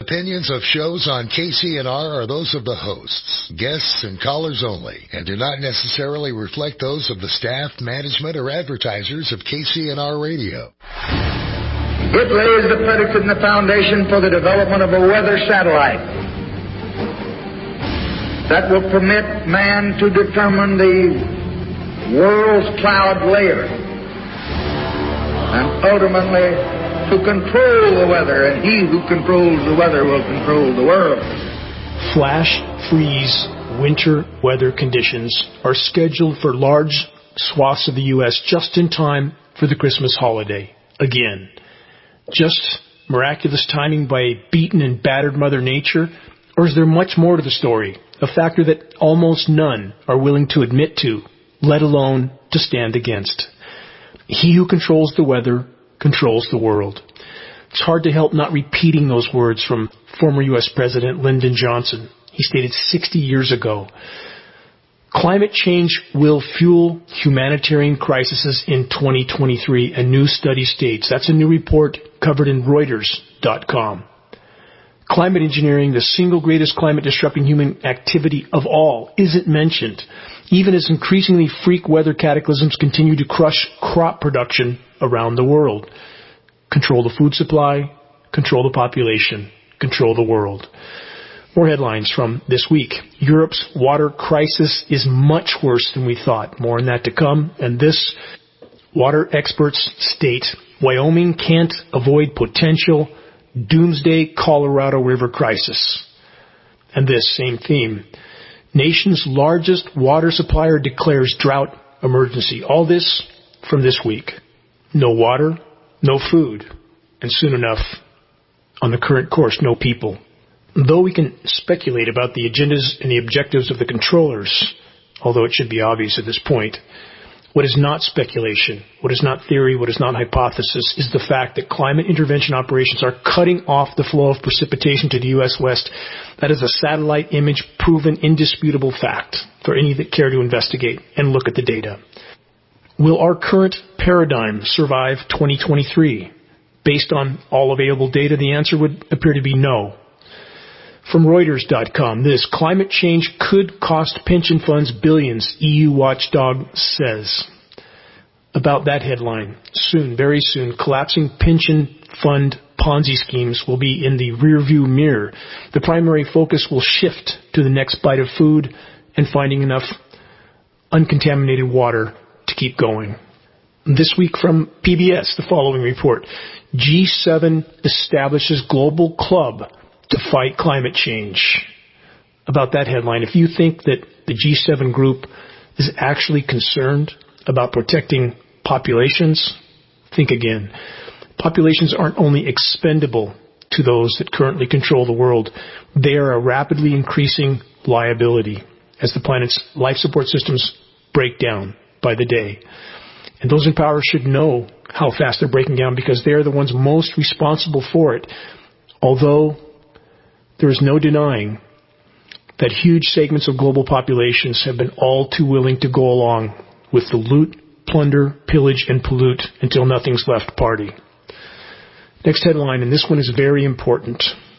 Opinions of shows on KCNR are those of the hosts, guests, and callers only, and do not necessarily reflect those of the staff, management, or advertisers of KCNR Radio. It lays the predicate and the foundation for the development of a weather satellite that will permit man to determine the world's cloud layer and ultimately to control the weather, and he who controls the weather will control the world. Flash freeze winter weather conditions are scheduled for large swaths of the U.S. just in time for the Christmas holiday. Again, just miraculous timing by a beaten and battered Mother Nature? Or is there much more to the story? A factor that almost none are willing to admit to, let alone to stand against. He who controls the weather controls the world. It's hard to help not repeating those words from former U.S. President Lyndon Johnson. He stated 60 years ago, climate change will fuel humanitarian crises in 2023, a new study states. That's a new report covered in Reuters.com. Climate engineering, the single greatest climate-disrupting human activity of all, isn't mentioned, even as increasingly freak weather cataclysms continue to crush crop production around the world. Control the food supply, control the population, control the world. More headlines from this week. Europe's water crisis is much worse than we thought. More on that to come. And this, water experts state, Wyoming can't avoid potential doomsday Colorado River crisis. And this same theme. Nation's largest water supplier declares drought emergency. All this from this week. No water, no food, and soon enough, on the current course, no people. Though we can speculate about the agendas and the objectives of the controllers, although it should be obvious at this point, what is not speculation, what is not theory, what is not hypothesis, is the fact that climate intervention operations are cutting off the flow of precipitation to the U.S. West. That is a satellite image proven indisputable fact for any that care to investigate and look at the data. Will our current paradigm survive 2023? Based on all available data, the answer would appear to be no. From Reuters.com, this, climate change could cost pension funds billions, EU watchdog says. About that headline, soon, very soon, collapsing pension fund Ponzi schemes will be in the rearview mirror. The primary focus will shift to the next bite of food and finding enough uncontaminated water to keep going. This week from PBS, the following report. G7 establishes global club to fight climate change. About that headline, if you think that the G7 group is actually concerned about protecting populations, think again. Populations aren't only expendable to those that currently control the world, they are a rapidly increasing liability as the planet's life support systems break down by the day. And those in power should know how fast they're breaking down because they're the ones most responsible for it. Although there is no denying that huge segments of global populations have been all too willing to go along with the loot, plunder, pillage, and pollute until nothing's left party. Next headline, and this one is very important.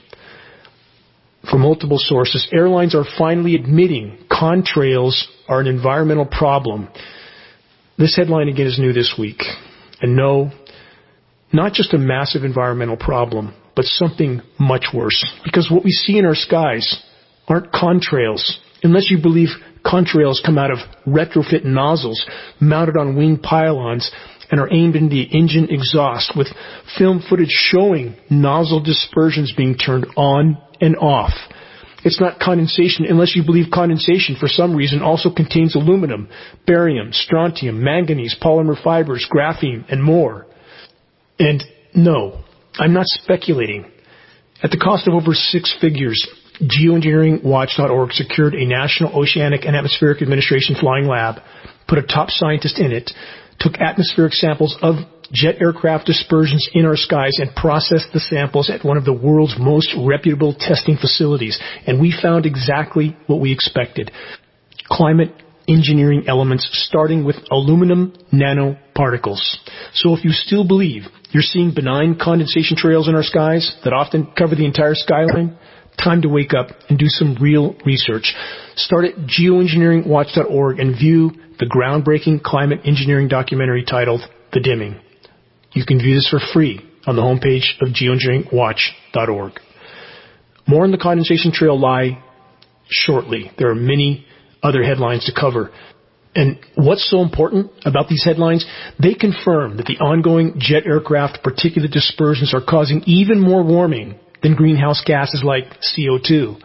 From multiple sources, airlines are finally admitting contrails are an environmental problem. This headline again is new this week. And no, not just a massive environmental problem, but something much worse. Because what we see in our skies aren't contrails, unless you believe contrails come out of retrofit nozzles mounted on wing pylons and are aimed into the engine exhaust with film footage showing nozzle dispersions being turned on and off. It's not condensation unless you believe condensation for some reason also contains aluminum, barium, strontium, manganese, polymer fibers, graphene, and more. And no, I'm not speculating. At the cost of over 6 figures, geoengineeringwatch.org secured a National Oceanic and Atmospheric Administration flying lab, put a top scientist in it, took atmospheric samples of jet aircraft dispersions in our skies and processed the samples at one of the world's most reputable testing facilities. And we found exactly what we expected. Climate engineering elements starting with aluminum nanoparticles. So if you still believe you're seeing benign condensation trails in our skies that often cover the entire skyline, time to wake up and do some real research. Start at geoengineeringwatch.org and view the groundbreaking climate engineering documentary titled The Dimming. You can view this for free on the homepage of geoengineeringwatch.org. More on the condensation trail lie shortly. There are many other headlines to cover. And what's so important about these headlines? They confirm that the ongoing jet aircraft particulate dispersions are causing even more warming than greenhouse gases like CO2.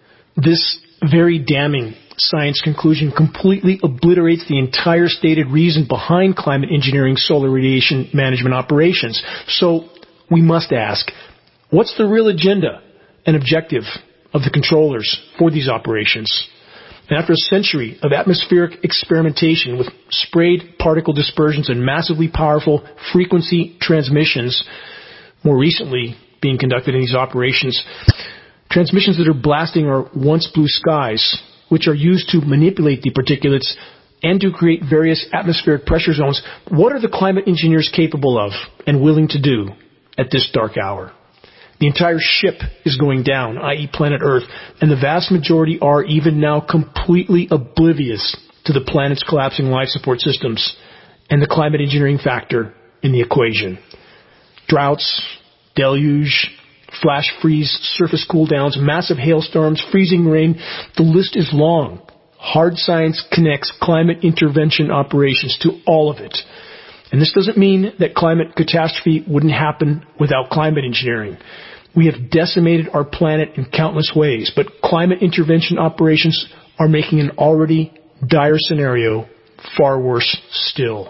This very damning science conclusion completely obliterates the entire stated reason behind climate engineering solar radiation management operations. So we must ask, what's the real agenda and objective of the controllers for these operations? And after a century of atmospheric experimentation with sprayed particle dispersions and massively powerful frequency transmissions, more recently being conducted in these operations, transmissions that are blasting our once blue skies, which are used to manipulate the particulates and to create various atmospheric pressure zones, what are the climate engineers capable of and willing to do at this dark hour? The entire ship is going down, i.e. planet Earth, and the vast majority are even now completely oblivious to the planet's collapsing life support systems and the climate engineering factor in the equation. Droughts, deluge, flash freeze, surface cool downs, massive hailstorms, freezing rain, the list is long. Hard science connects climate intervention operations to all of it. And this doesn't mean that climate catastrophe wouldn't happen without climate engineering. We have decimated our planet in countless ways, but climate intervention operations are making an already dire scenario far worse still.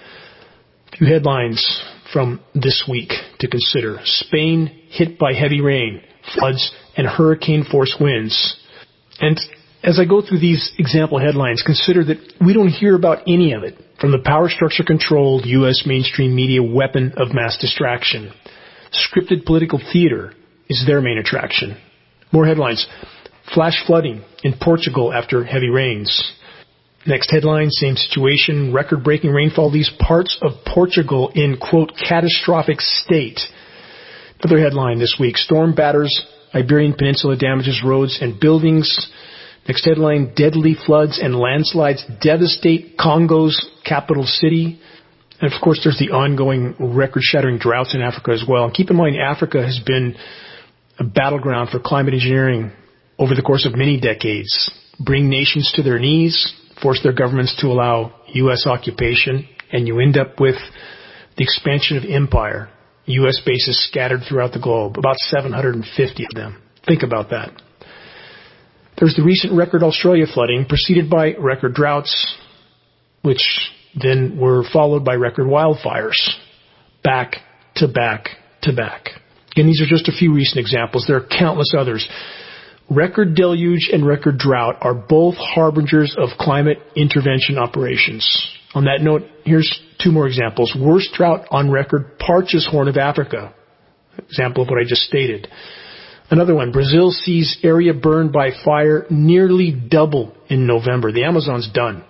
A few headlines from this week to consider. Spain hit by heavy rain, floods, and hurricane-force winds. And as I go through these example headlines, consider that we don't hear about any of it from the power structure-controlled U.S. mainstream media weapon of mass distraction. Scripted political theater is their main attraction. More headlines. Flash flooding in Portugal after heavy rains. Next headline, same situation, record-breaking rainfall leaves parts of Portugal in, quote, catastrophic state. Another headline this week, storm batters Iberian Peninsula, damages roads and buildings. Next headline, deadly floods and landslides devastate Congo's capital city. And of course, there's the ongoing record-shattering droughts in Africa as well. And keep in mind, Africa has been a battleground for climate engineering over the course of many decades. Bring nations to their knees, force their governments to allow U.S. occupation, and you end up with the expansion of empire. U.S. bases scattered throughout the globe, about 750 of them. Think about that. There's the recent record Australia flooding, preceded by record droughts, which then were followed by record wildfires, back to back to back. And these are just a few recent examples. There are countless others. Record deluge and record drought are both harbingers of climate intervention operations. On that note, here's two more examples. Worst drought on record, Parches Horn of Africa. Example of what I just stated. Another one, Brazil sees area burned by fire nearly double in November. The Amazon's done.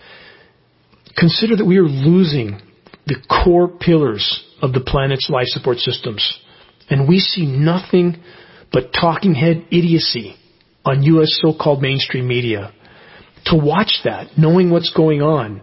Consider that we are losing the core pillars of the planet's life support systems. And we see nothing but talking head idiocy on U.S. so-called mainstream media. To watch that, knowing what's going on,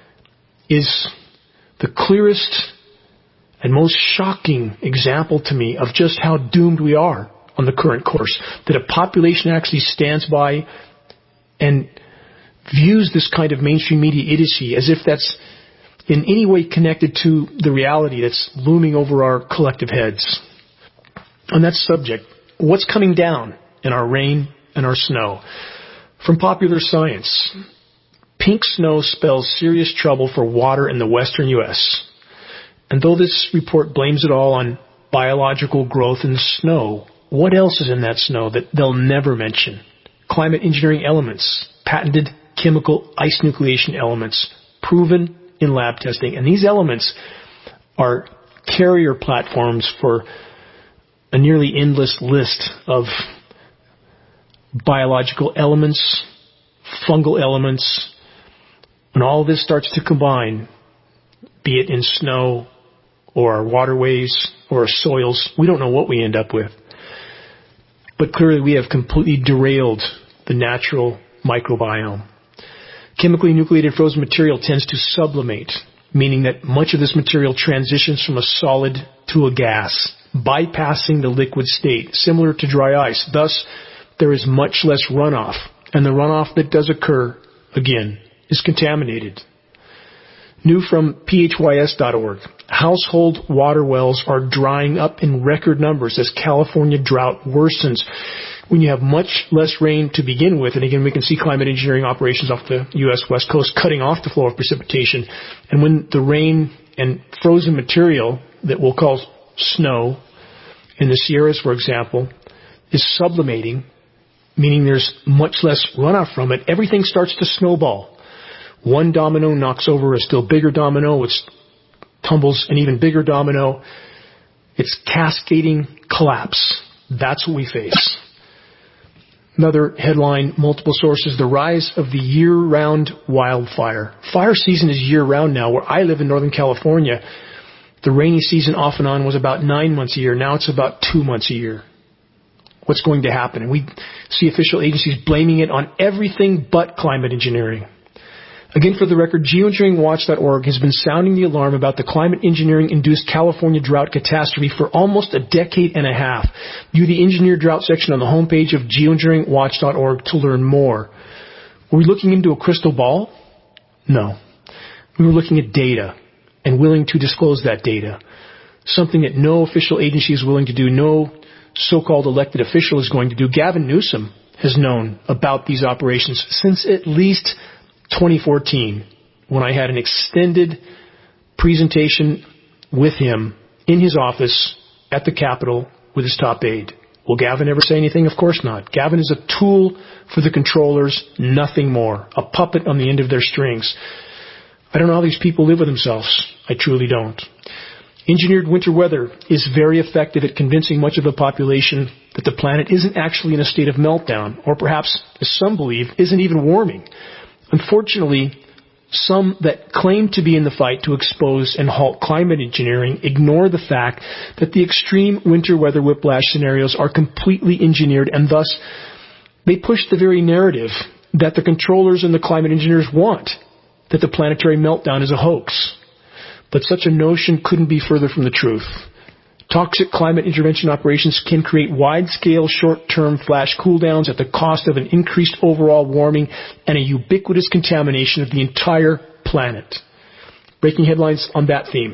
is the clearest and most shocking example to me of just how doomed we are on the current course. That a population actually stands by and views this kind of mainstream media idiocy as if that's in any way connected to the reality that's looming over our collective heads. On that subject, what's coming down in our rain and our snow? From Popular Science, pink snow spells serious trouble for water in the western U.S. And though this report blames it all on biological growth in the snow, what else is in that snow that they'll never mention? Climate engineering elements, patented chemical ice nucleation elements, proven in lab testing. And these elements are carrier platforms for a nearly endless list of biological elements, fungal elements, When all this starts to combine, be it in snow or our waterways or our soils, we don't know what we end up with. But clearly we have completely derailed the natural microbiome. Chemically nucleated frozen material tends to sublimate, meaning that much of this material transitions from a solid to a gas, bypassing the liquid state, similar to dry ice. Thus, there is much less runoff, and the runoff that does occur, again, is contaminated. New from phys.org. Household water wells are drying up in record numbers as California drought worsens. When you have much less rain to begin with, and again, we can see climate engineering operations off the U.S. West Coast cutting off the flow of precipitation, and when the rain and frozen material that we'll call snow in the Sierras, for example, is sublimating, meaning there's much less runoff from it, everything starts to snowball. One domino knocks over a still bigger domino, which tumbles an even bigger domino. It's cascading collapse. That's what we face. Another headline, multiple sources, the rise of the year-round wildfire. Fire season is year-round now. Where I live in Northern California, the rainy season off and on was about 9 months a year. Now it's about 2 months a year. What's going to happen? And we see official agencies blaming it on everything but climate engineering. Again, for the record, geoengineeringwatch.org has been sounding the alarm about the climate engineering-induced California drought catastrophe for almost a decade and a half. View the engineered drought section on the homepage of geoengineeringwatch.org to learn more. Were we looking into a crystal ball? No. We were looking at data and willing to disclose that data. Something that no official agency is willing to do, no so-called elected official is going to do. Gavin Newsom has known about these operations since at least 2014, when I had an extended presentation with him in his office at the Capitol with his top aide. Will Gavin ever say anything? Of course not. Gavin is a tool for the controllers, nothing more. A puppet on the end of their strings. I don't know how these people live with themselves. I truly don't. Engineered winter weather is very effective at convincing much of the population that the planet isn't actually in a state of meltdown, or perhaps, as some believe, isn't even warming. Unfortunately, some that claim to be in the fight to expose and halt climate engineering ignore the fact that the extreme winter weather whiplash scenarios are completely engineered, and thus they push the very narrative that the controllers and the climate engineers want, that the planetary meltdown is a hoax. But such a notion couldn't be further from the truth. Toxic climate intervention operations can create wide-scale, short-term flash cooldowns at the cost of an increased overall warming and a ubiquitous contamination of the entire planet. Breaking headlines on that theme.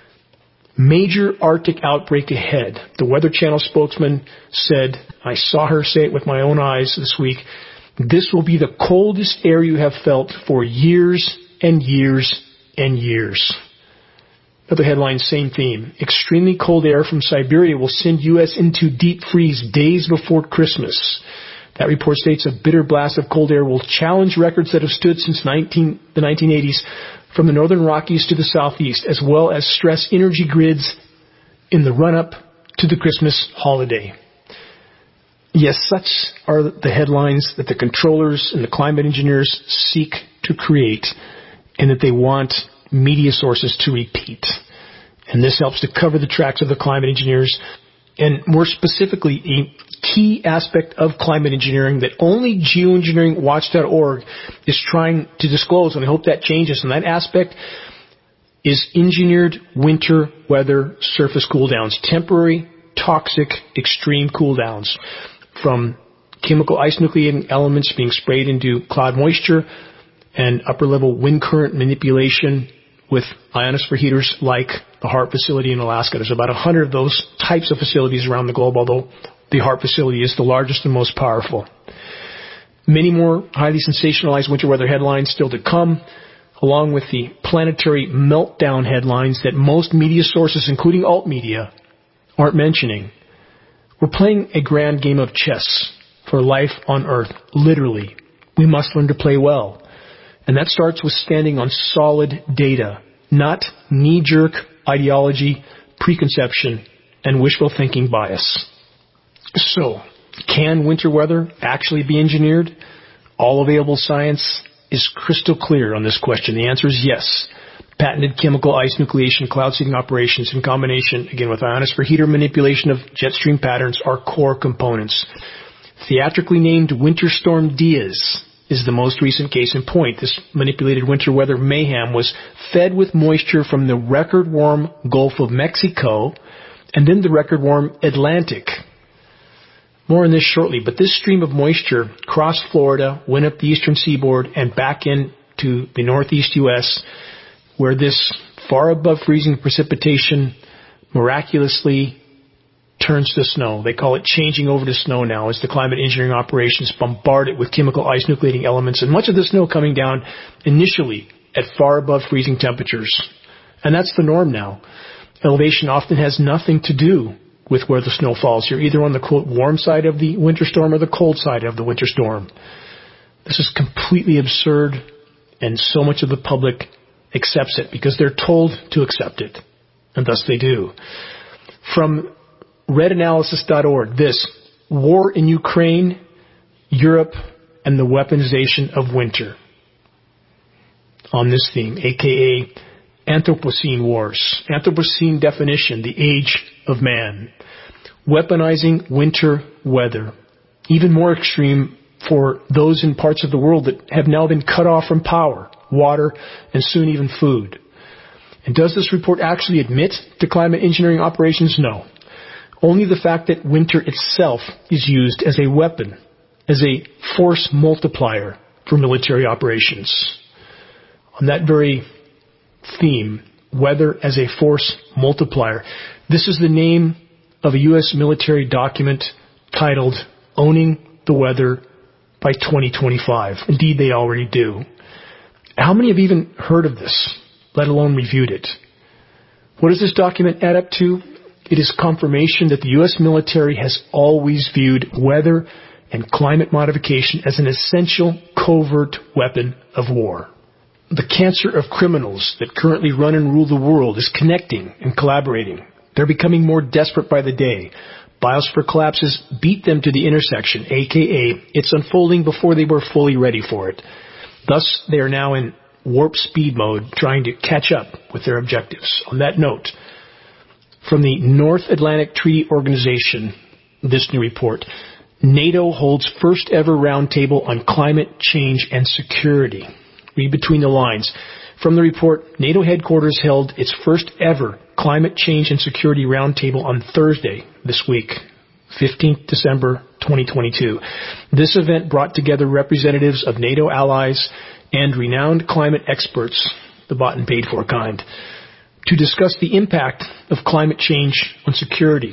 Major Arctic outbreak ahead. The Weather Channel spokesman said, I saw her say it with my own eyes this week, this will be the coldest air you have felt for years and years and years. Another headline, same theme. Extremely cold air from Siberia will send U.S. into deep freeze days before Christmas. That report states a bitter blast of cold air will challenge records that have stood since the 1980s from the northern Rockies to the southeast, as well as stress energy grids in the run-up to the Christmas holiday. Yes, such are the headlines that the controllers and the climate engineers seek to create, and that they want media sources to repeat. And this helps to cover the tracks of the climate engineers, and more specifically, a key aspect of climate engineering that only geoengineeringwatch.org is trying to disclose, and I hope that changes. And that aspect is engineered winter weather surface cooldowns, temporary, toxic, extreme cooldowns, from chemical ice nucleating elements being sprayed into cloud moisture and upper-level wind current manipulation with ionosphere heaters like the HARP facility in Alaska. There's about 100 of those types of facilities around the globe, although the HARP facility is the largest and most powerful. Many more highly sensationalized winter weather headlines still to come, along with the planetary meltdown headlines that most media sources, including alt media, aren't mentioning. We're playing a grand game of chess for life on Earth, literally. We must learn to play well. And that starts with standing on solid data, not knee-jerk ideology, preconception, and wishful thinking bias. So, can winter weather actually be engineered? All available science is crystal clear on this question. The answer is yes. Patented chemical ice nucleation cloud seeding operations in combination, again, with ionosphere heater manipulation of jet stream patterns are core components. Theatrically named Winter Storm Diaz is the most recent case in point. This manipulated winter weather mayhem was fed with moisture from the record-warm Gulf of Mexico and then the record-warm Atlantic. More on this shortly, but this stream of moisture crossed Florida, went up the eastern seaboard, and back into the northeast U.S., where this far above freezing precipitation miraculously turns to snow. They call it changing over to snow now as the climate engineering operations bombard it with chemical ice nucleating elements, and much of the snow coming down initially at far above freezing temperatures. And that's the norm now. Elevation often has nothing to do with where the snow falls. You're either on the, quote, warm side of the winter storm or the cold side of the winter storm. This is completely absurd, and so much of the public accepts it because they're told to accept it, and thus they do. From redanalysis.org, this: war in Ukraine, Europe, and the weaponization of winter. On this theme, aka Anthropocene wars. Anthropocene definition: the age of man. Weaponizing winter weather. Even more extreme for those in parts of the world that have now been cut off from power, water, and soon even food. And does this report actually admit to climate engineering operations? No. Only the fact that winter itself is used as a weapon, as a force multiplier for military operations. On that very theme, weather as a force multiplier, this is the name of a U.S. military document titled Owning the Weather by 2025. Indeed, they already do. How many have even heard of this, let alone reviewed it? What does this document add up to? It is confirmation that the U.S. military has always viewed weather and climate modification as an essential covert weapon of war. The cancer of criminals that currently run and rule the world is connecting and collaborating. They're becoming more desperate by the day. Biosphere collapses beat them to the intersection, aka it's unfolding before they were fully ready for it. Thus, they are now in warp speed mode, trying to catch up with their objectives. On that note, from the North Atlantic Treaty Organization, this new report: NATO holds first ever roundtable on climate change and security. Read between the lines. From the report, NATO headquarters held its first ever climate change and security roundtable on Thursday this week, 15th December 2022. This event brought together representatives of NATO allies and renowned climate experts, the bought and paid for kind, to discuss the impact of climate change on security.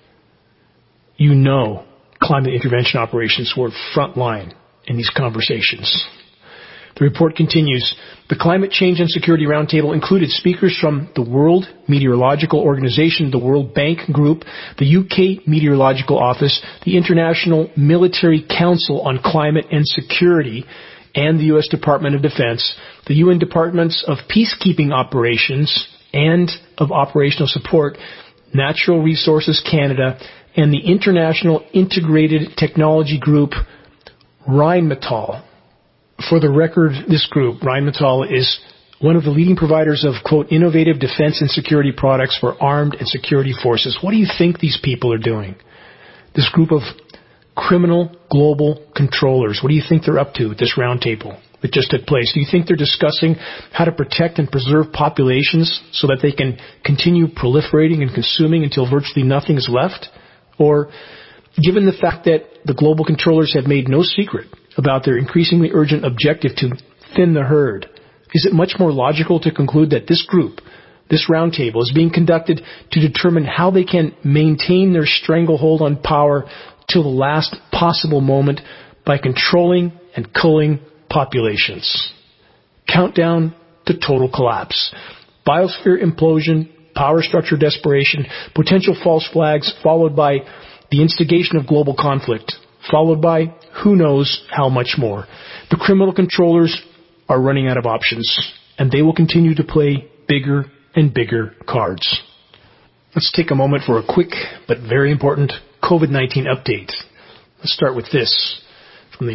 You know, climate intervention operations were frontline in these conversations. The report continues. The Climate Change and Security Roundtable included speakers from the World Meteorological Organization, the World Bank Group, the UK Meteorological Office, the International Military Council on Climate and Security, and the U.S. Department of Defense, the UN Departments of Peacekeeping Operations and of Operational Support, Natural Resources Canada, and the International Integrated Technology Group, Rheinmetall. For the record, this group, Rheinmetall, is one of the leading providers of, quote, innovative defense and security products for armed and security forces. What do you think these people are doing? This group of criminal global controllers, what do you think they're up to at this roundtable that just took place? Do you think they're discussing how to protect and preserve populations so that they can continue proliferating and consuming until virtually nothing is left? Or, given the fact that the global controllers have made no secret about their increasingly urgent objective to thin the herd, is it much more logical to conclude that this group, this roundtable, is being conducted to determine how they can maintain their stranglehold on power till the last possible moment by controlling and culling populations? Countdown to total collapse. Biosphere implosion, power structure desperation, potential false flags, followed by the instigation of global conflict, followed by who knows how much more. The criminal controllers are running out of options, and they will continue to play bigger and bigger cards. Let's take a moment for a quick but very important COVID-19 update. Let's start with this from the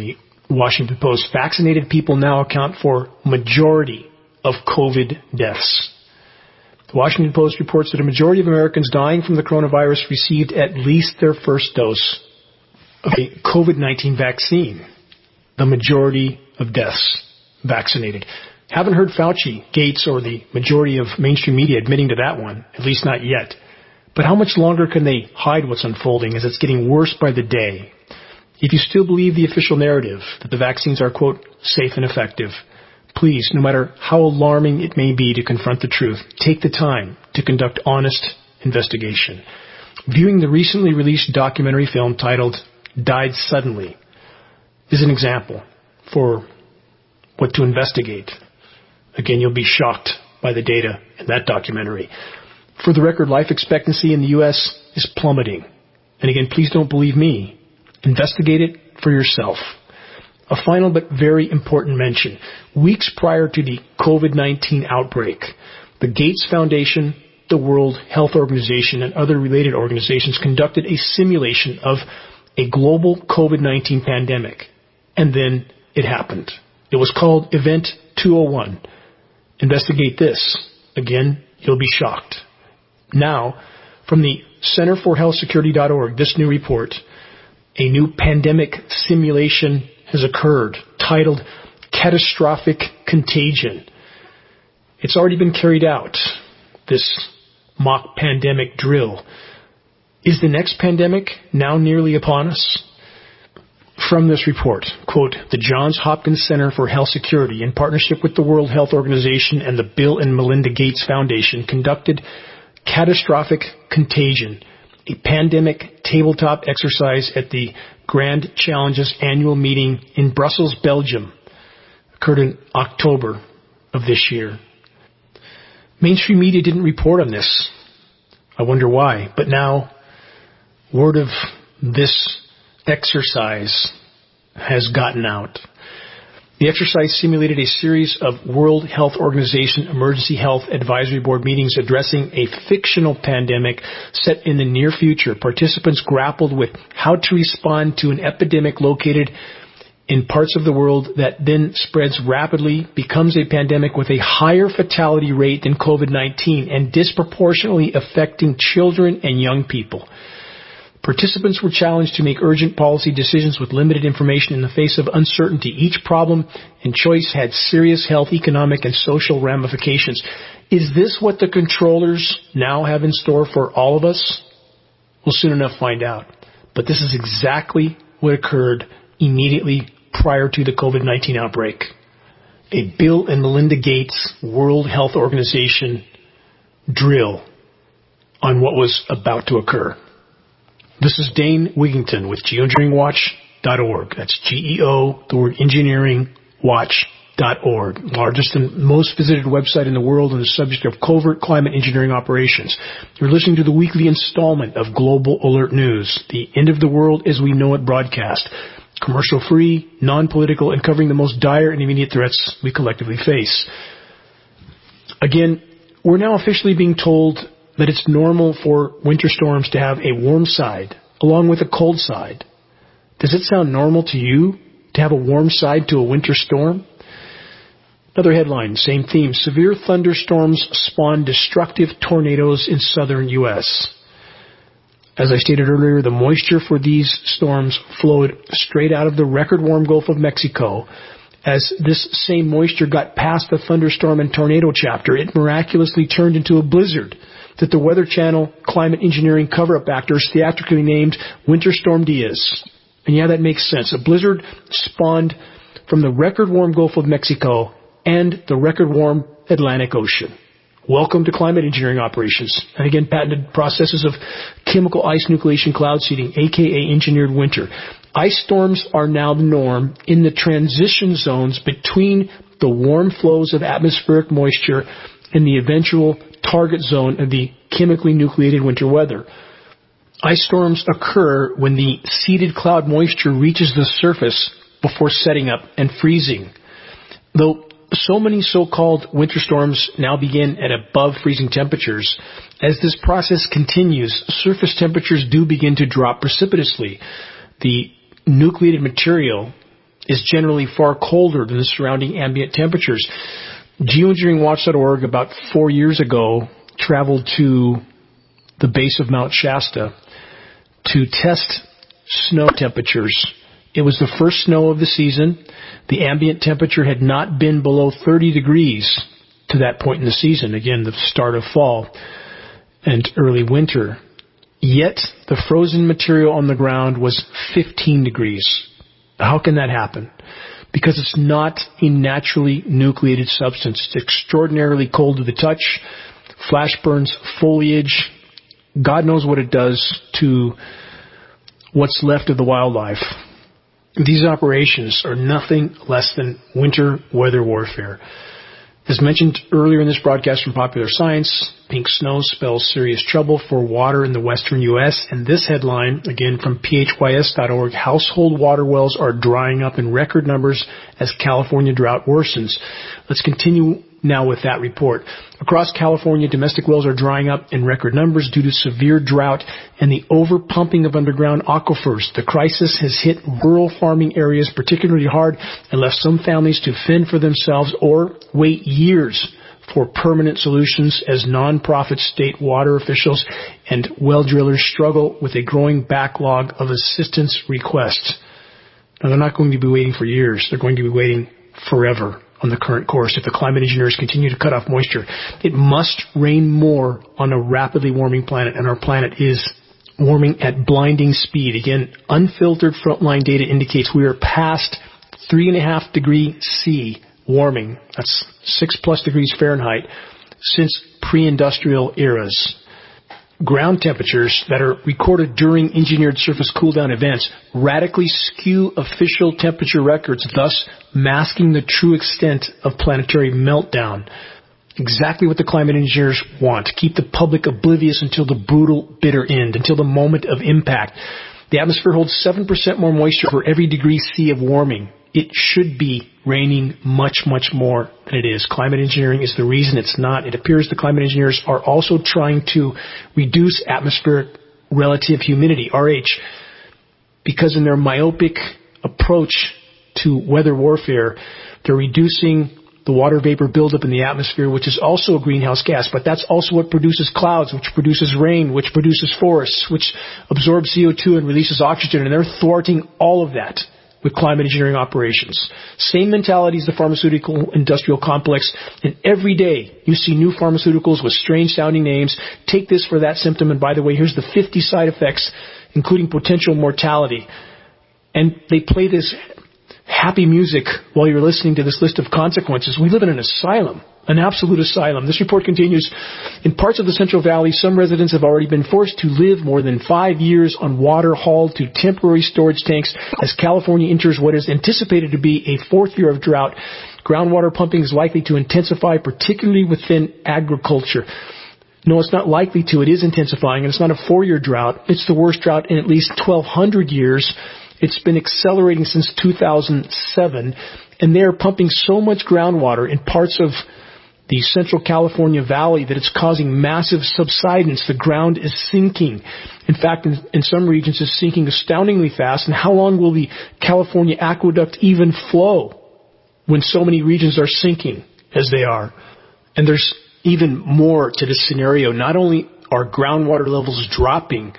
Washington Post, vaccinated people now account for majority of COVID deaths. The Washington Post reports that a majority of Americans dying from the coronavirus received at least their first dose of a COVID-19 vaccine. The majority of deaths vaccinated. Haven't heard Fauci, Gates, or the majority of mainstream media admitting to that one, at least not yet. But how much longer can they hide what's unfolding as it's getting worse by the day? If you still believe the official narrative that the vaccines are, quote, safe and effective, please, no matter how alarming it may be to confront the truth, take the time to conduct honest investigation. Viewing the recently released documentary film titled Died Suddenly is an example for what to investigate. Again, you'll be shocked by the data in that documentary. For the record, life expectancy in the U.S. is plummeting. And again, please don't believe me. Investigate it for yourself. A final but very important mention. Weeks prior to the COVID-19 outbreak, the Gates Foundation, the World Health Organization, and other related organizations conducted a simulation of a global COVID-19 pandemic. And then it happened. It was called Event 201. Investigate this. Again, you'll be shocked. Now, from the Center for Health Security.org, this new report, a new pandemic simulation has occurred, titled Catastrophic Contagion. It's already been carried out, this mock pandemic drill. Is the next pandemic now nearly upon us? From this report, quote, the Johns Hopkins Center for Health Security, in partnership with the World Health Organization and the Bill and Melinda Gates Foundation, conducted Catastrophic Contagion, a pandemic tabletop exercise at the Grand Challenges annual meeting in Brussels, Belgium. Occurred in October of this year. Mainstream media didn't report on this. I wonder why. But now, word of this exercise has gotten out. The exercise simulated a series of World Health Organization Emergency Health Advisory Board meetings addressing a fictional pandemic set in the near future. Participants grappled with how to respond to an epidemic located in parts of the world that then spreads rapidly, becomes a pandemic with a higher fatality rate than COVID-19 and disproportionately affecting children and young people. Participants were challenged to make urgent policy decisions with limited information in the face of uncertainty. Each problem and choice had serious health, economic, and social ramifications. Is this what the controllers now have in store for all of us? We'll soon enough find out. But this is exactly what occurred immediately prior to the COVID-19 outbreak. A Bill and Melinda Gates World Health Organization drill on what was about to occur. This is Dane Wigington with geoengineeringwatch.org. That's GEO, the word engineering, watch.org. Largest and most visited website in the world on the subject of covert climate engineering operations. You're listening to the weekly installment of Global Alert News, the end of the world as we know it broadcast. Commercial-free, non-political, and covering the most dire and immediate threats we collectively face. Again, we're now officially being told that it's normal for winter storms to have a warm side along with a cold side. Does it sound normal to you to have a warm side to a winter storm? Another headline, same theme. Severe thunderstorms spawn destructive tornadoes in southern U.S. As I stated earlier, the moisture for these storms flowed straight out of the record warm Gulf of Mexico. As this same moisture got past the thunderstorm and tornado chapter, it miraculously turned into a blizzard that the Weather Channel climate engineering cover-up actors theatrically named Winter Storm Diaz. And yeah, that makes sense. A blizzard spawned from the record-warm Gulf of Mexico and the record-warm Atlantic Ocean. Welcome to climate engineering operations. And again, patented processes of chemical ice nucleation cloud seeding, aka engineered winter. Ice storms are now the norm in the transition zones between the warm flows of atmospheric moisture and the eventual target zone of the chemically nucleated winter weather. Ice storms occur when the seeded cloud moisture reaches the surface before setting up and freezing. Though so many so-called winter storms now begin at above freezing temperatures, as this process continues, surface temperatures do begin to drop precipitously. The nucleated material is generally far colder than the surrounding ambient temperatures. Geoengineeringwatch.org about 4 years ago traveled to the base of Mount Shasta to test snow temperatures. It was the first snow of the season. The ambient temperature had not been below 30 degrees to that point in the season. Again, the start of fall and early winter. Yet, the frozen material on the ground was 15 degrees. How can that happen? Because it's not a naturally nucleated substance. It's extraordinarily cold to the touch, flash burns foliage. God knows what it does to what's left of the wildlife. These operations are nothing less than winter weather warfare. As mentioned earlier in this broadcast from Popular Science, pink snow spells serious trouble for water in the western U.S. And this headline, again from phys.org, household water wells are drying up in record numbers as California drought worsens. Let's continue now with that report. Across California, domestic wells are drying up in record numbers due to severe drought and the overpumping of underground aquifers. The crisis has hit rural farming areas particularly hard and left some families to fend for themselves or wait years for permanent solutions as non-profit state water officials and well drillers struggle with a growing backlog of assistance requests. Now, they're not going to be waiting for years. They're going to be waiting forever on the current course if the climate engineers continue to cut off moisture. It must rain more on a rapidly warming planet, and our planet is warming at blinding speed. Again, unfiltered frontline data indicates we are past 3.5 degrees C warming. That's 6+ degrees Fahrenheit since pre-industrial eras. Ground temperatures that are recorded during engineered surface cool-down events radically skew official temperature records, thus masking the true extent of planetary meltdown. Exactly what the climate engineers want, to keep the public oblivious until the brutal, bitter end, until the moment of impact. The atmosphere holds 7% more moisture for every degree C of warming. It should be raining much, much more than it is. Climate engineering is the reason it's not. It appears the climate engineers are also trying to reduce atmospheric relative humidity, RH, because in their myopic approach to weather warfare, they're reducing the water vapor buildup in the atmosphere, which is also a greenhouse gas, but that's also what produces clouds, which produces rain, which produces forests, which absorbs CO2 and releases oxygen, and they're thwarting all of that with climate engineering operations. Same mentality as the pharmaceutical industrial complex, and every day you see new pharmaceuticals with strange sounding names. Take this for that symptom, and by the way, here's the 50 side effects, including potential mortality. And they play this happy music while you're listening to this list of consequences. We live in an asylum, an absolute asylum. This report continues, in parts of the Central Valley, some residents have already been forced to live more than 5 years on water hauled to temporary storage tanks as California enters what is anticipated to be a 4th year of drought. Groundwater pumping is likely to intensify, particularly within agriculture. No, it's not likely to. It is intensifying, and it's not a 4-year drought. It's the worst drought in at least 1,200 years. It's been accelerating since 2007, and they're pumping so much groundwater in parts of the Central California Valley that it's causing massive subsidence. The ground is sinking. In fact, in some regions, it's sinking astoundingly fast. And how long will the California aqueduct even flow when so many regions are sinking as they are? And there's even more to this scenario. Not only are groundwater levels dropping,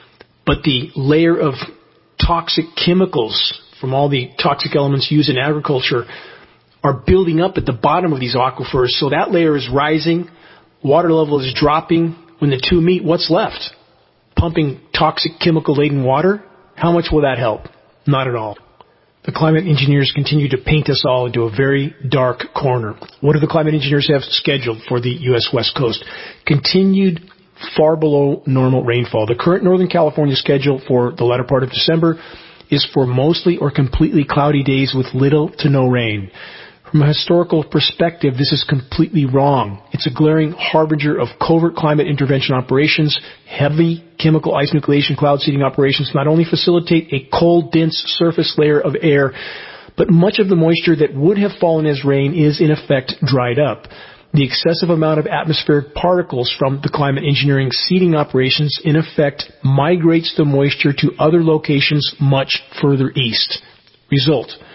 but the layer of toxic chemicals from all the toxic elements used in agriculture are building up at the bottom of these aquifers. So that layer is rising, water level is dropping. When the two meet, what's left? Pumping toxic chemical-laden water? How much will that help? Not at all. The climate engineers continue to paint us all into a very dark corner. What do the climate engineers have scheduled for the U.S. West Coast? Continued far below normal rainfall. The current Northern California schedule for the latter part of December is for mostly or completely cloudy days with little to no rain. From a historical perspective, this is completely wrong. It's a glaring harbinger of covert climate intervention operations. Heavy chemical ice nucleation cloud seeding operations not only facilitate a cold, dense surface layer of air, but much of the moisture that would have fallen as rain is in effect dried up. The excessive amount of atmospheric particles from the climate engineering seeding operations in effect migrates the moisture to other locations much further east. Result: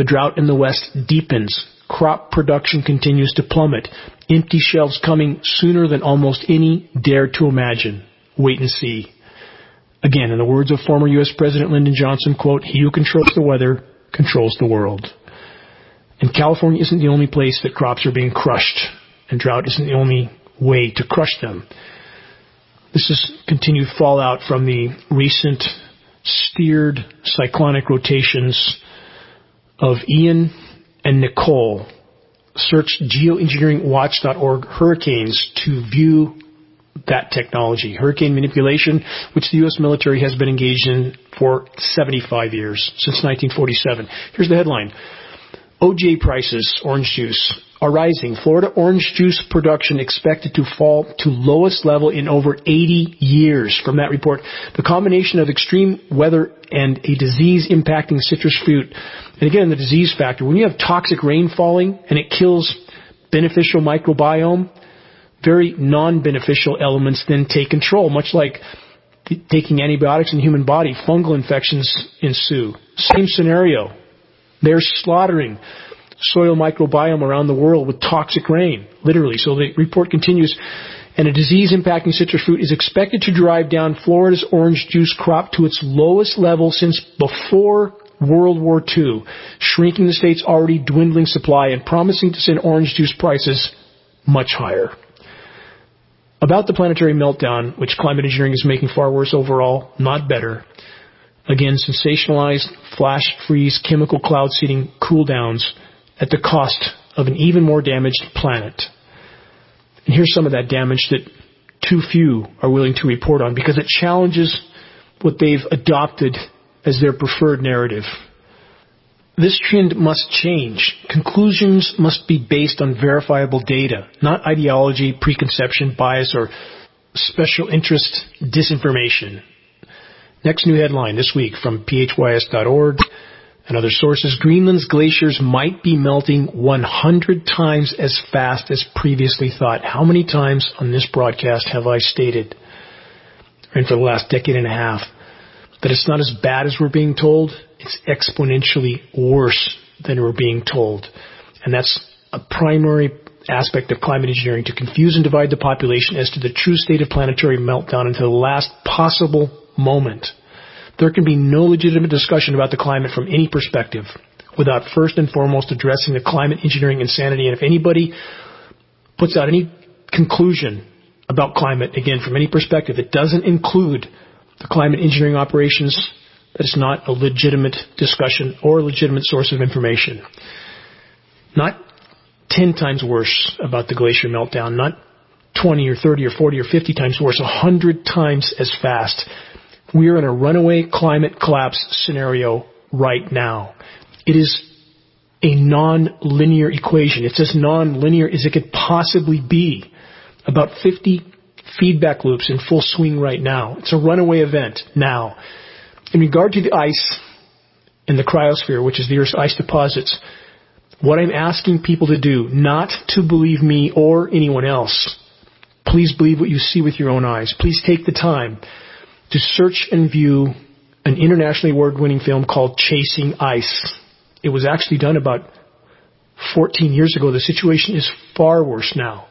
The drought in the West deepens. Crop production continues to plummet. Empty shelves coming sooner than almost any dared to imagine. Wait and see. Again, in the words of former U.S. President Lyndon Johnson, quote, "He who controls the weather controls the world." And California isn't the only place that crops are being crushed, and drought isn't the only way to crush them. This is continued fallout from the recent steered cyclonic rotations of Ian and Nicole. Search geoengineeringwatch.org hurricanes to view that technology. Hurricane manipulation, which the U.S. military has been engaged in for 75 years, since 1947. Here's the headline. OJ prices, orange juice, are rising. Florida orange juice production expected to fall to lowest level in over 80 years. From that report, the combination of extreme weather and a disease impacting citrus fruit. And again, the disease factor. When you have toxic rain falling and it kills beneficial microbiome, very non-beneficial elements then take control, much like taking antibiotics in the human body. Fungal infections ensue. Same scenario. They're slaughtering soil microbiome around the world with toxic rain, literally. So the report continues, and a disease impacting citrus fruit is expected to drive down Florida's orange juice crop to its lowest level since before World War II, shrinking the state's already dwindling supply and promising to send orange juice prices much higher. About the planetary meltdown, which climate engineering is making far worse overall, not better. Again, sensationalized, flash freeze, chemical cloud seeding cool downs at the cost of an even more damaged planet. And here's some of that damage that too few are willing to report on because it challenges what they've adopted as their preferred narrative. This trend must change. Conclusions must be based on verifiable data, not ideology, preconception, bias, or special interest disinformation. Next new headline this week from phys.org and other sources. Greenland's glaciers might be melting 100 times as fast as previously thought. How many times on this broadcast have I stated, and for the last decade and a half, that it's not as bad as we're being told? It's exponentially worse than we're being told. And that's a primary aspect of climate engineering, to confuse and divide the population as to the true state of planetary meltdown until the last possible moment. There can be no legitimate discussion about the climate from any perspective without first and foremost addressing the climate engineering insanity. And if anybody puts out any conclusion about climate, again, from any perspective, it doesn't include the climate engineering operations, that is not a legitimate discussion or a legitimate source of information. Not 10 times worse about the glacier meltdown, not 20 or 30 or 40 or 50 times worse, 100 times as fast. We are in a runaway climate collapse scenario right now. It is a non-linear equation. It's as non-linear as it could possibly be. About 50 feedback loops in full swing right now. It's a runaway event now. In regard to the ice in the cryosphere, which is the Earth's ice deposits, what I'm asking people to do, not to believe me or anyone else. Please believe what you see with your own eyes. Please take the time to search and view an internationally award-winning film called Chasing Ice. It was actually done about 14 years ago. The situation is far worse now.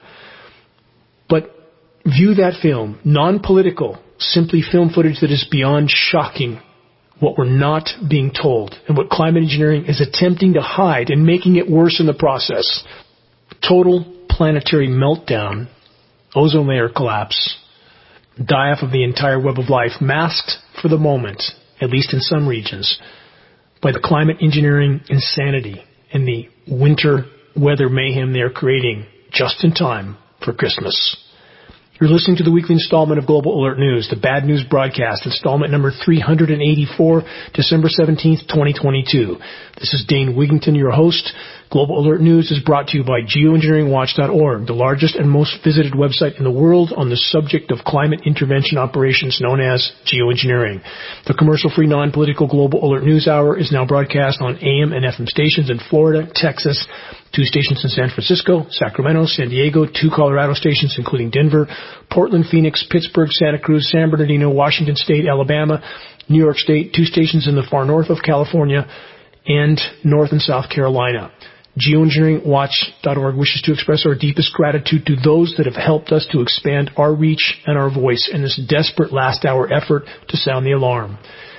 But view that film, non-political, simply film footage that is beyond shocking what we're not being told and what climate engineering is attempting to hide and making it worse in the process. Total planetary meltdown, ozone layer collapse, die-off of the entire web of life, masked for the moment, at least in some regions, by the climate engineering insanity and the winter weather mayhem they are creating just in time for Christmas. You're listening to the weekly installment of Global Alert News, the Bad News Broadcast, installment number 384, December 17th, 2022. This is Dane Wigington, your host. Global Alert News is brought to you by geoengineeringwatch.org, the largest and most visited website in the world on the subject of climate intervention operations known as geoengineering. The commercial-free, non-political Global Alert News Hour is now broadcast on AM and FM stations in Florida, Texas, 2 stations in San Francisco, Sacramento, San Diego, 2 Colorado stations including Denver, Portland, Phoenix, Pittsburgh, Santa Cruz, San Bernardino, Washington State, Alabama, New York State, 2 stations in the far north of California, and North and South Carolina. Geoengineeringwatch.org wishes to express our deepest gratitude to those that have helped us to expand our reach and our voice in this desperate last-hour effort to sound the alarm.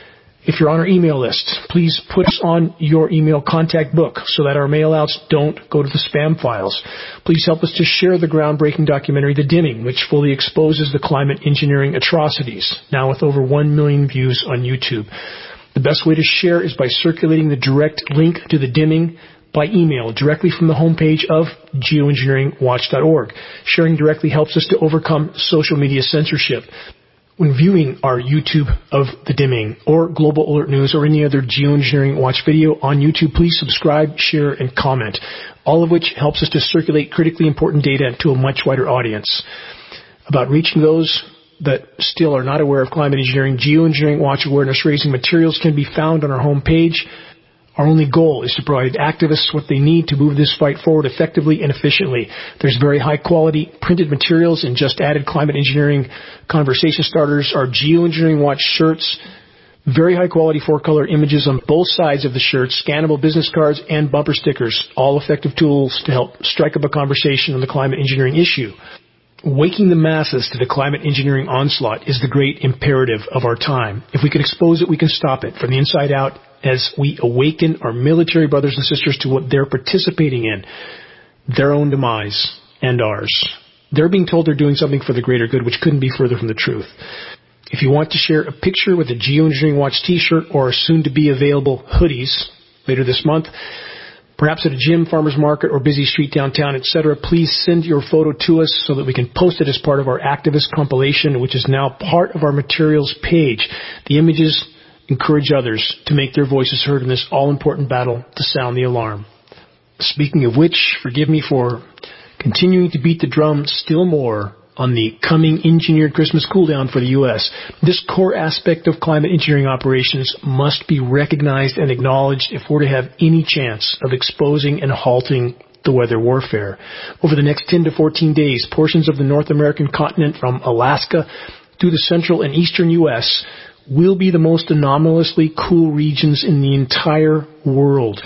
If you're on our email list, please put us on your email contact book so that our mailouts don't go to the spam files. Please help us to share the groundbreaking documentary The Dimming, which fully exposes the climate engineering atrocities, now with over 1 million views on YouTube. The best way to share is by circulating the direct link to The Dimming by email directly from the homepage of geoengineeringwatch.org. Sharing directly helps us to overcome social media censorship. When viewing our YouTube of The Dimming or Global Alert News or any other Geoengineering Watch video on YouTube, please subscribe, share, and comment, all of which helps us to circulate critically important data to a much wider audience. About reaching those that still are not aware of climate engineering, Geoengineering Watch awareness-raising materials can be found on our homepage. Our only goal is to provide activists what they need to move this fight forward effectively and efficiently. There's very high-quality printed materials and just added climate engineering conversation starters. Our Geoengineering Watch shirts, very high-quality 4-color images on both sides of the shirts, scannable business cards, and bumper stickers, all effective tools to help strike up a conversation on the climate engineering issue. Waking the masses to the climate engineering onslaught is the great imperative of our time. If we can expose it, we can stop it from the inside out as we awaken our military brothers and sisters to what they're participating in, their own demise and ours. They're being told they're doing something for the greater good, which couldn't be further from the truth. If you want to share a picture with a Geoengineering Watch t-shirt or soon-to-be available hoodies later this month, perhaps at a gym, farmer's market, or busy street downtown, etc., please send your photo to us so that we can post it as part of our activist compilation, which is now part of our materials page. The images encourage others to make their voices heard in this all-important battle to sound the alarm. Speaking of which, forgive me for continuing to beat the drum still more on the coming engineered Christmas cooldown for the U.S. This core aspect of climate engineering operations must be recognized and acknowledged if we're to have any chance of exposing and halting the weather warfare. Over the next 10 to 14 days, portions of the North American continent from Alaska through the central and eastern U.S. will be the most anomalously cool regions in the entire world.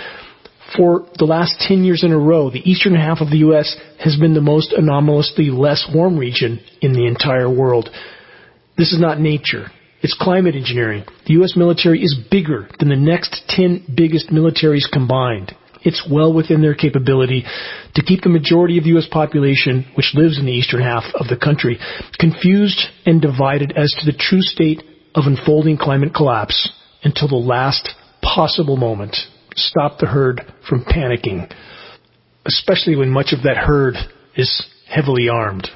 For the last 10 years in a row, the eastern half of the U.S. has been the most anomalously less warm region in the entire world. This is not nature. It's climate engineering. The U.S. military is bigger than the next 10 biggest militaries combined. It's well within their capability to keep the majority of the U.S. population, which lives in the eastern half of the country, confused and divided as to the true state of unfolding climate collapse until the last possible moment. Stop the herd from panicking, especially when much of that herd is heavily armed.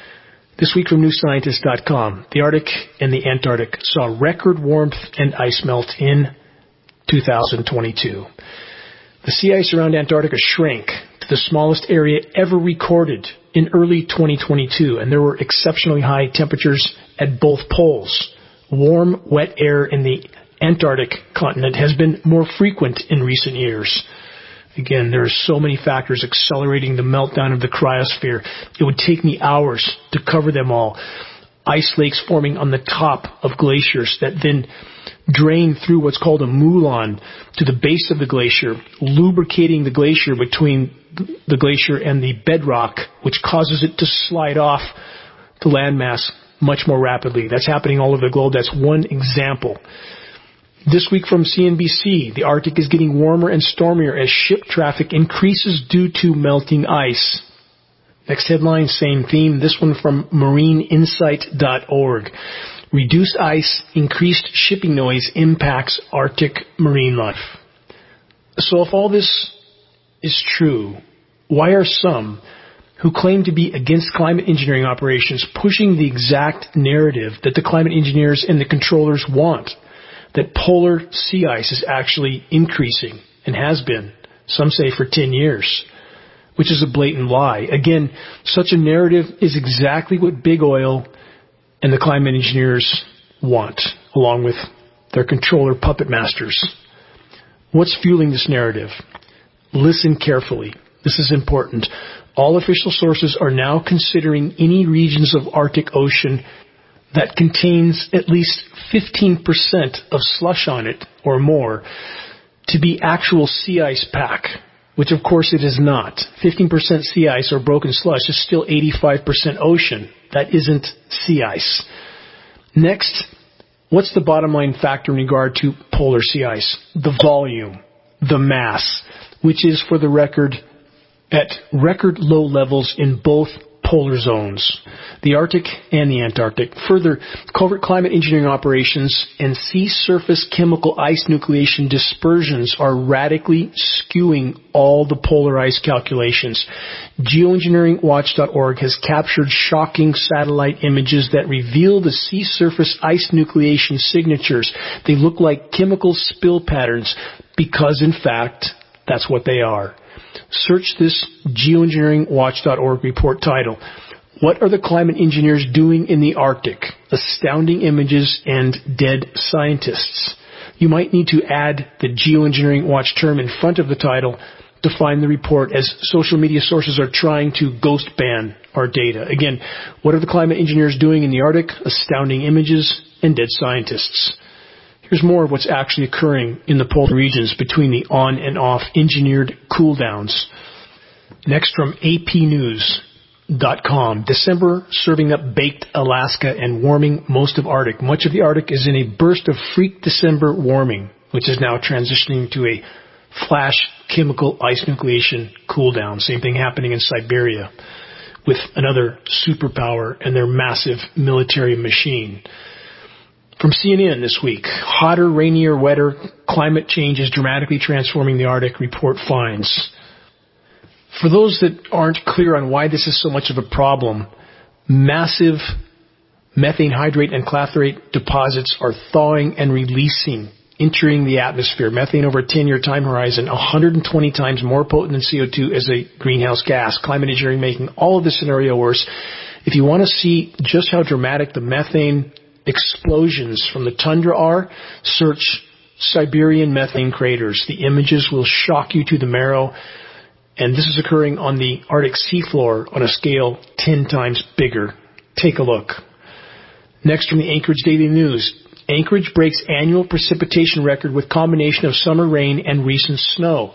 This week from NewScientist.com, the Arctic and the Antarctic saw record warmth and ice melt in 2022. The sea ice around Antarctica shrank to the smallest area ever recorded in early 2022, and there were exceptionally high temperatures at both poles. Warm, wet air in the Antarctic continent has been more frequent in recent years. Again, there are so many factors accelerating the meltdown of the cryosphere. It would take me hours to cover them all. Ice lakes forming on the top of glaciers that then drain through what's called a moulin to the base of the glacier, lubricating the glacier between the glacier and the bedrock, which causes it to slide off the landmass much more rapidly. That's happening all over the globe. That's one example. This week from CNBC, the Arctic is getting warmer and stormier as ship traffic increases due to melting ice. Next headline, same theme. This one from marineinsight.org. Reduced ice, increased shipping noise impacts Arctic marine life. So if all this is true, why are some who claim to be against climate engineering operations pushing the exact narrative that the climate engineers and the controllers want? That polar sea ice is actually increasing and has been, some say for 10 years, which is a blatant lie. Again, such a narrative is exactly what big oil and the climate engineers want, along with their controller puppet masters. What's fueling this narrative? Listen carefully. This is important. All official sources are now considering any regions of Arctic Ocean that contains at least 15% of slush on it or more to be actual sea ice pack, which of course it is not. 15% sea ice or broken slush is still 85% ocean. That isn't sea ice. Next, what's the bottom line factor in regard to polar sea ice? The volume, the mass, which is, for the record, at record low levels in both polar zones, the Arctic and the Antarctic. Further, covert climate engineering operations and sea surface chemical ice nucleation dispersions are radically skewing all the polar ice calculations. Geoengineeringwatch.org has captured shocking satellite images that reveal the sea surface ice nucleation signatures. They look like chemical spill patterns because, in fact, that's what they are. Search this geoengineeringwatch.org report title, "What are the climate engineers doing in the Arctic? Astounding images and dead scientists." You might need to add the Geoengineering Watch term in front of the title to find the report, as social media sources are trying to ghost ban our data. Again, what are the climate engineers doing in the Arctic? Astounding images and dead scientists. Here's more of what's actually occurring in the polar regions between the on and off engineered cool downs. Next, from APnews.com. December serving up baked Alaska and warming most of Arctic. Much of the Arctic is in a burst of freak December warming, which is now transitioning to a flash chemical ice nucleation cool down. Same thing happening in Siberia with another superpower and their massive military machine. From CNN this week, hotter, rainier, wetter, climate change is dramatically transforming the Arctic, report finds. For those that aren't clear on why this is so much of a problem, massive methane hydrate and clathrate deposits are thawing and releasing, entering the atmosphere. Methane over a 10-year time horizon, 120 times more potent than CO2 as a greenhouse gas. Climate engineering making all of this scenario worse. If you want to see just how dramatic the methane explosions from the tundra are, search Siberian methane craters. The images will shock you to the marrow, and this is occurring on the Arctic seafloor on a scale 10 times bigger. Take a look. Next, from the Anchorage Daily News. Anchorage breaks annual precipitation record with combination of summer rain and recent snow.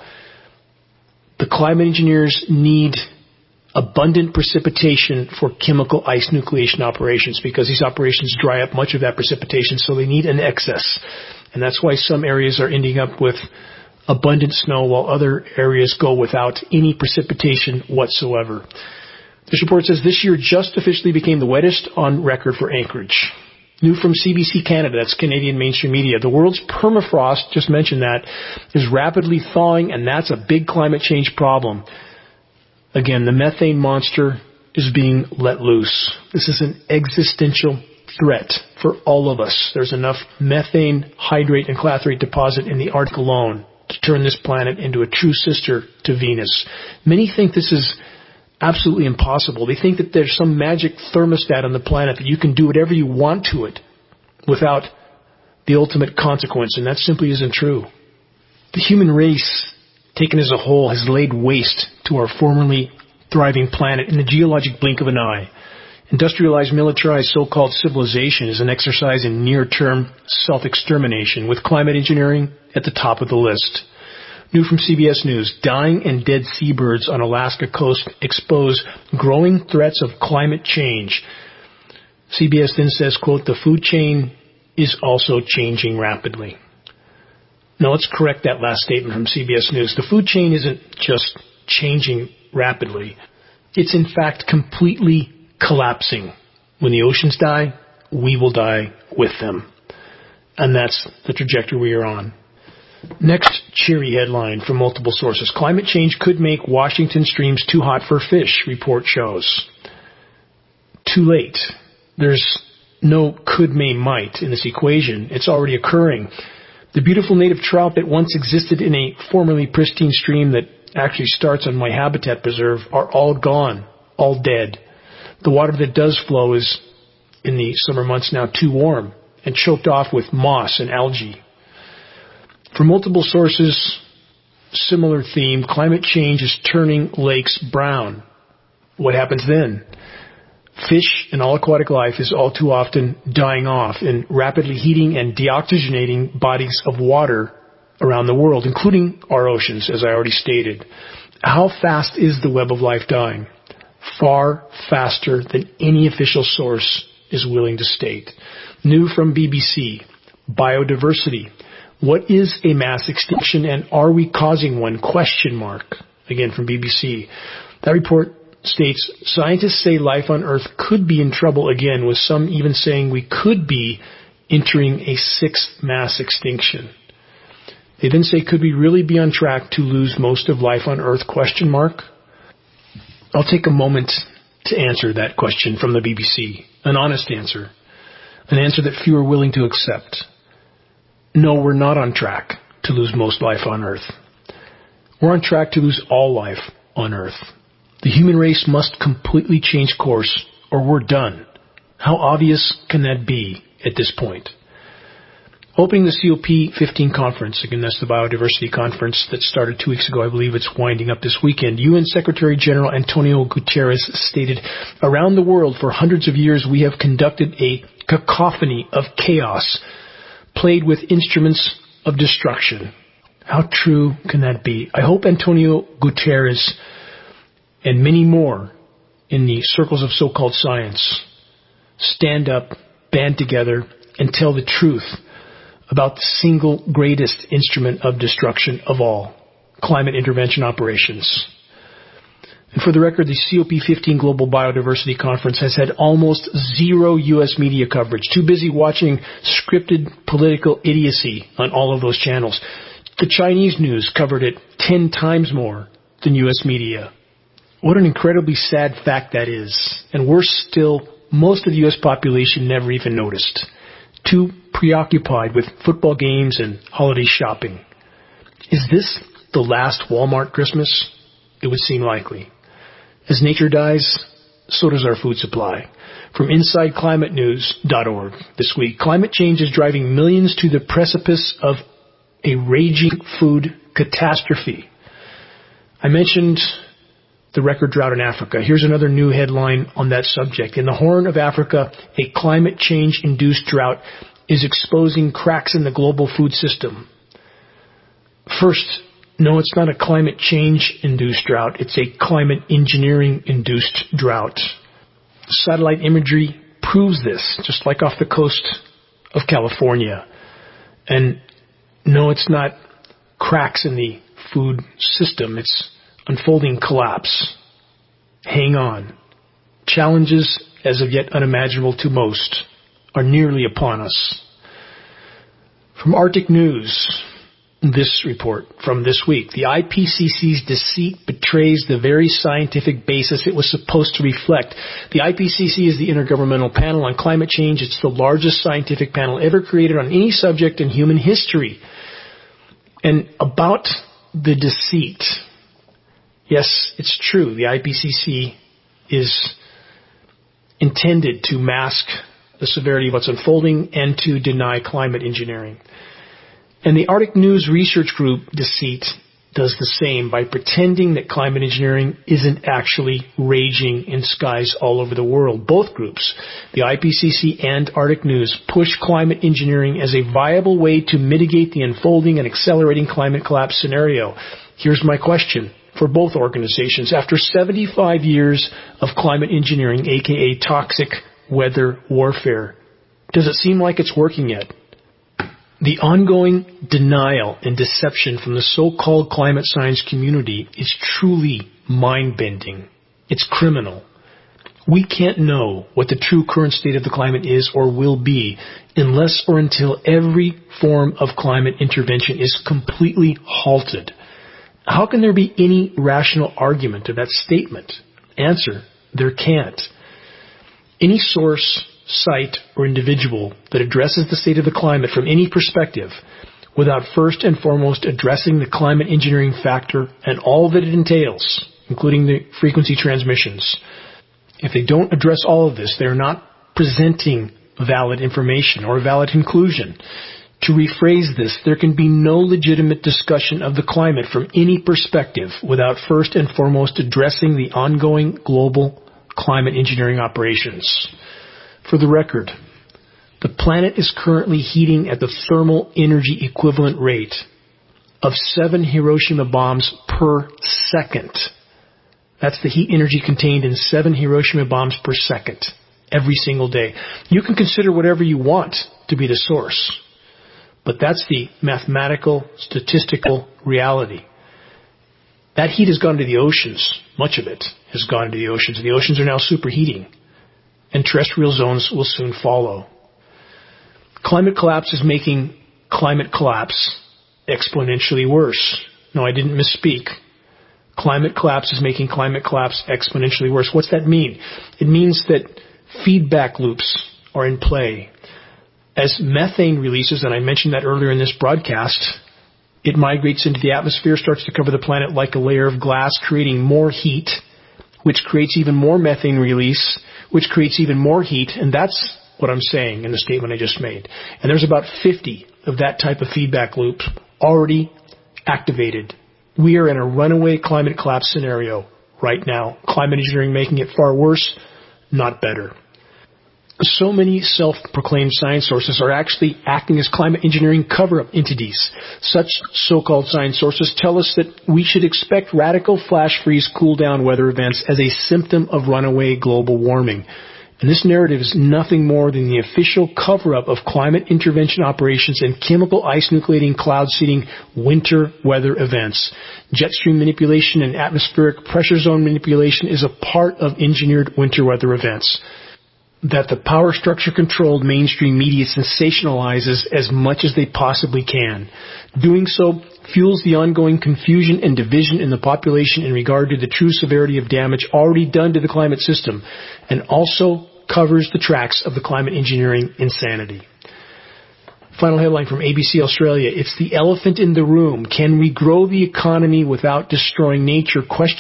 The climate engineers need abundant precipitation for chemical ice nucleation operations because these operations dry up much of that precipitation, so they need an excess. And that's why some areas are ending up with abundant snow while other areas go without any precipitation whatsoever. This report says this year just officially became the wettest on record for Anchorage. New from CBC Canada, that's Canadian mainstream media. The world's permafrost, just mentioned that, is rapidly thawing, and that's a big climate change problem. Again, the methane monster is being let loose. This is an existential threat for all of us. There's enough methane, hydrate, and clathrate deposit in the Arctic alone to turn this planet into a true sister to Venus. Many think this is absolutely impossible. They think that there's some magic thermostat on the planet that you can do whatever you want to it without the ultimate consequence, and that simply isn't true. The human race, taken as a whole, has laid waste to our formerly thriving planet in the geologic blink of an eye. Industrialized, militarized, so-called civilization is an exercise in near-term self-extermination, with climate engineering at the top of the list. New from CBS News, dying and dead seabirds on Alaska coast expose growing threats of climate change. CBS then says, quote, "The food chain is also changing rapidly." Now let's correct that last statement from CBS News. The food chain isn't just changing rapidly. It's in fact completely collapsing. When the oceans die, we will die with them. And that's the trajectory we are on. Next cheery headline from multiple sources. Climate change could make Washington streams too hot for fish, report shows. Too late. There's no could, may, might in this equation. It's already occurring. The beautiful native trout that once existed in a formerly pristine stream that actually starts on my habitat preserve are all gone, all dead. The water that does flow is, in the summer months now, too warm and choked off with moss and algae. From multiple sources, similar theme, climate change is turning lakes brown. What happens then? Fish and all aquatic life is all too often dying off in rapidly heating and deoxygenating bodies of water around the world, including our oceans, as I already stated. How fast is the web of life dying? Far faster than any official source is willing to state. New from BBC, biodiversity. What is a mass extinction and are we causing one? Question mark. Again from BBC. That report states, scientists say life on Earth could be in trouble again, with some even saying we could be entering a sixth mass extinction. They then say, could we really be on track to lose most of life on Earth? Question mark. I'll take a moment to answer that question from the BBC. An honest answer. An answer that few are willing to accept. No, we're not on track to lose most life on Earth. We're on track to lose all life on Earth. The human race must completely change course or we're done. How obvious can that be at this point? Opening the COP15 conference, again that's the biodiversity conference that started 2 weeks ago, I believe it's winding up this weekend, UN Secretary General Antonio Guterres stated, around the world for hundreds of years we have conducted a cacophony of chaos, played with instruments of destruction. How true can that be? I hope Antonio Guterres and many more in the circles of so-called science stand up, band together, and tell the truth about the single greatest instrument of destruction of all, climate intervention operations. And for the record, the COP15 Global Biodiversity Conference has had almost zero U.S. media coverage. Too busy watching scripted political idiocy on all of those channels. The Chinese news covered it 10 times more than U.S. media. What an incredibly sad fact that is. And worse still, most of the U.S. population never even noticed. Too preoccupied with football games and holiday shopping. Is this the last Walmart Christmas? It would seem likely. As nature dies, so does our food supply. From InsideClimateNews.org this week, climate change is driving millions to the precipice of a raging food catastrophe. I mentioned the record drought in Africa. Here's another new headline on that subject. In the Horn of Africa, a climate change-induced drought is exposing cracks in the global food system. First, no, it's not a climate change-induced drought. It's a climate engineering-induced drought. Satellite imagery proves this, just like off the coast of California. And no, it's not cracks in the food system. It's unfolding collapse. Hang on. Challenges, as of yet unimaginable to most, are nearly upon us. From Arctic News, this report from this week. The IPCC's deceit betrays the very scientific basis it was supposed to reflect. The IPCC is the Intergovernmental Panel on Climate Change. It's the largest scientific panel ever created on any subject in human history. And about the deceit, yes, it's true. The IPCC is intended to mask the severity of what's unfolding and to deny climate engineering. And the Arctic News Research Group deceit does the same by pretending that climate engineering isn't actually raging in skies all over the world. Both groups, the IPCC and Arctic News, push climate engineering as a viable way to mitigate the unfolding and accelerating climate collapse scenario. Here's my question for both organizations. After 75 years of climate engineering, aka toxic weather warfare, does it seem like it's working yet? The ongoing denial and deception from the so-called climate science community is truly mind-bending. It's criminal. We can't know what the true current state of the climate is or will be unless or until every form of climate intervention is completely halted. How can there be any rational argument to that statement? Answer: there can't. Any source, site, or individual that addresses the state of the climate from any perspective without first and foremost addressing the climate engineering factor and all that it entails, including the frequency transmissions, if they don't address all of this, they're not presenting valid information or a valid conclusion. To rephrase this, there can be no legitimate discussion of the climate from any perspective without first and foremost addressing the ongoing global climate engineering operations. For the record, the planet is currently heating at the thermal energy equivalent rate of 7 Hiroshima bombs per second. That's the heat energy contained in 7 Hiroshima bombs per second, every single day. You can consider whatever you want to be the source, but that's the mathematical, statistical reality. That heat has gone to the oceans. Much of it has gone to the oceans. The oceans are now superheating, and terrestrial zones will soon follow. Climate collapse is making climate collapse exponentially worse. No, I didn't misspeak. Climate collapse is making climate collapse exponentially worse. What's that mean? It means that feedback loops are in play. As methane releases, and I mentioned that earlier in this broadcast, it migrates into the atmosphere, starts to cover the planet like a layer of glass, creating more heat, which creates even more methane release, which creates even more heat, and that's what I'm saying in the statement I just made. And there's about 50 of that type of feedback loop already activated. We are in a runaway climate collapse scenario right now. Climate engineering making it far worse, not better. So many self-proclaimed science sources are actually acting as climate engineering cover-up entities. Such so-called science sources tell us that we should expect radical flash freeze cool-down weather events as a symptom of runaway global warming. And this narrative is nothing more than the official cover-up of climate intervention operations and chemical ice nucleating cloud seeding winter weather events. Jet stream manipulation and atmospheric pressure zone manipulation is a part of engineered winter weather events that the power structure controlled mainstream media sensationalizes as much as they possibly can. Doing so fuels the ongoing confusion and division in the population in regard to the true severity of damage already done to the climate system, and also covers the tracks of the climate engineering insanity. Final headline from ABC Australia. It's the elephant in the room. Can we grow the economy without destroying nature? ?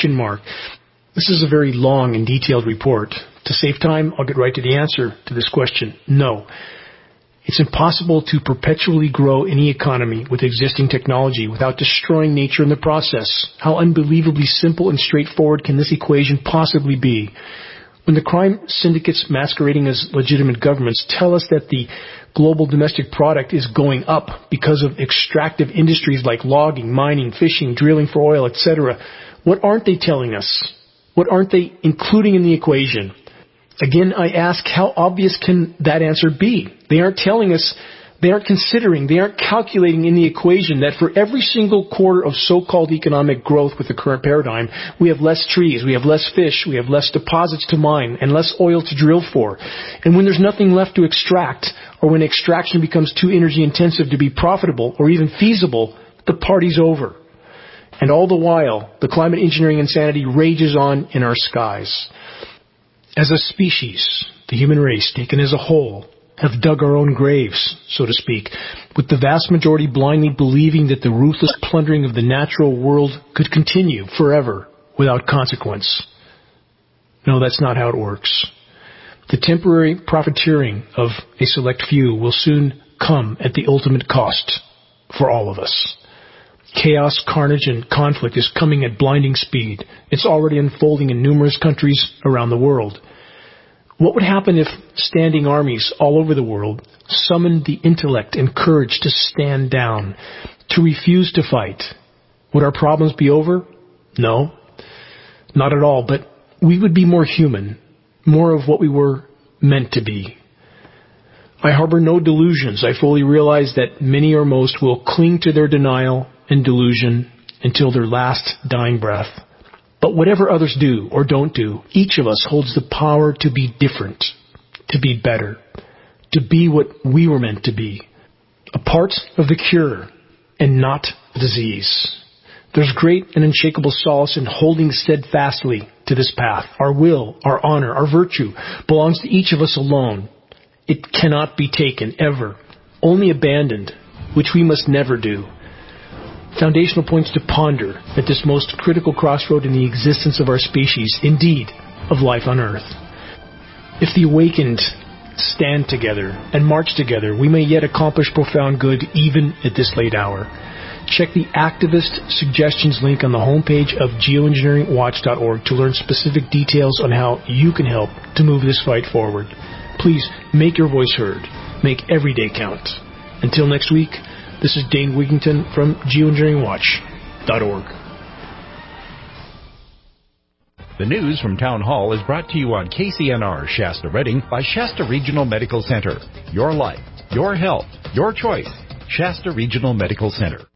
This is a very long and detailed report. To save time, I'll get right to the answer to this question. No. It's impossible to perpetually grow any economy with existing technology without destroying nature in the process. How unbelievably simple and straightforward can this equation possibly be? When the crime syndicates masquerading as legitimate governments tell us that the global domestic product is going up because of extractive industries like logging, mining, fishing, drilling for oil, etc., what aren't they telling us? What aren't they including in the equation? Again, I ask, how obvious can that answer be? They aren't telling us, they aren't considering, they aren't calculating in the equation that for every single quarter of so-called economic growth with the current paradigm, we have less trees, we have less fish, we have less deposits to mine, and less oil to drill for. And when there's nothing left to extract, or when extraction becomes too energy intensive to be profitable or even feasible, the party's over. And all the while, the climate engineering insanity rages on in our skies. As a species, the human race, taken as a whole, have dug our own graves, so to speak, with the vast majority blindly believing that the ruthless plundering of the natural world could continue forever without consequence. No, that's not how it works. The temporary profiteering of a select few will soon come at the ultimate cost for all of us. Chaos, carnage, and conflict is coming at blinding speed. It's already unfolding in numerous countries around the world. What would happen if standing armies all over the world summoned the intellect and courage to stand down, to refuse to fight? Would our problems be over? No, not at all, but we would be more human, more of what we were meant to be. I harbor no delusions. I fully realize that many or most will cling to their denial and delusion until their last dying breath. But whatever others do or don't do, each of us holds the power to be different, to be better, to be what we were meant to be, a part of the cure and not the disease. There's great and unshakable solace in holding steadfastly to this path. Our will, our honor, our virtue belongs to each of us alone. It cannot be taken, ever, only abandoned, which we must never do. Foundational points to ponder at this most critical crossroad in the existence of our species, indeed, of life on Earth. If the awakened stand together and march together, we may yet accomplish profound good even at this late hour. Check the activist suggestions link on the homepage of geoengineeringwatch.org to learn specific details on how you can help to move this fight forward. Please make your voice heard. Make every day count. Until next week, This is Dane Wigington from geoengineeringwatch.org. The news from Town Hall is brought to you on KCNR Shasta Redding by Shasta Regional Medical Center. Your life, your health, your choice. Shasta Regional Medical Center.